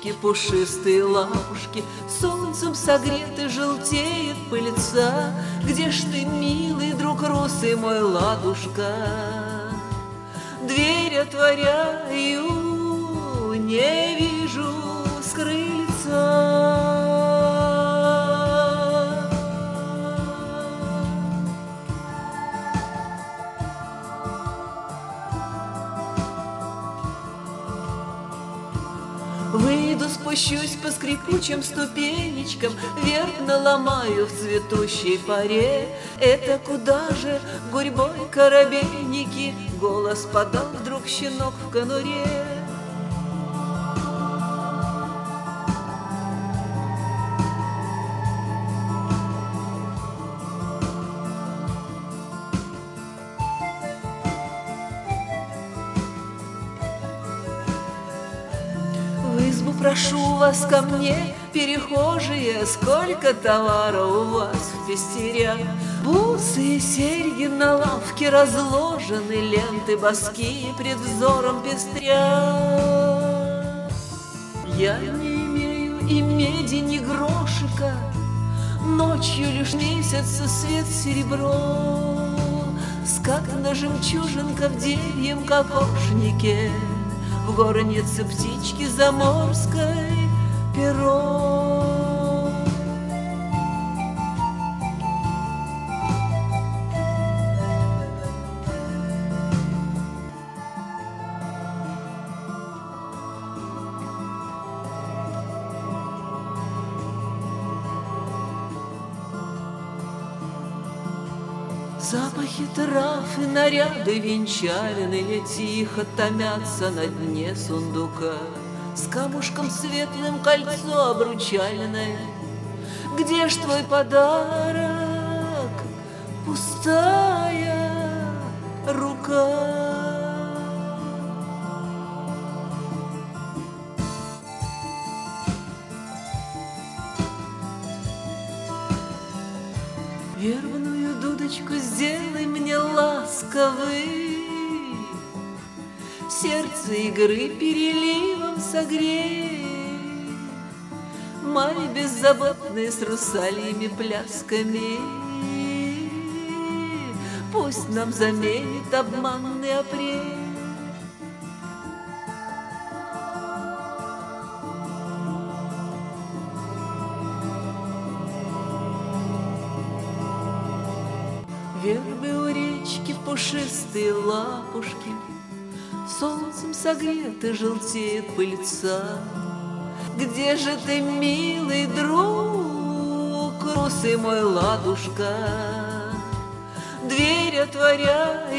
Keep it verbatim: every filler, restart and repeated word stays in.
речки пушистые лапушки, солнцем согреты желтеет пыльца. Где ж ты, милый друг русый мой, ладушка? Дверь отворяю, не вижу с крыльца. Выйду, спущусь по скрипучим ступенечкам, верно ломаю в цветущей поре. Это куда же гурьбой корабейники? Голос подал вдруг щенок в конуре. В избу прошу вас ко мне, перехожие, сколько товара у вас в пестерях. Бусы и серьги на лавке разложены, ленты боски пред взором пестря. Я не имею и меди, ни грошика, ночью лишь месяца свет серебро. Скатана жемчужинка в деревьем кокошнике, в горнице птички заморской перо. Запахи трав и наряды венчальные тихо томятся на дне сундука. С камушком светлым кольцо обручальное. Где ж твой подарок? Пустая рука. Вербную дудочку сделай мне ласковый, сердце игры переливом согрей. Май беззаботный с русальями плясками пусть нам заменит обманный апрель. Вербы у речки пушистые лапушки, солнцем согреты желтеет пыльца. Где же ты, милый друг, русый мой ладушка? Дверь отворяй,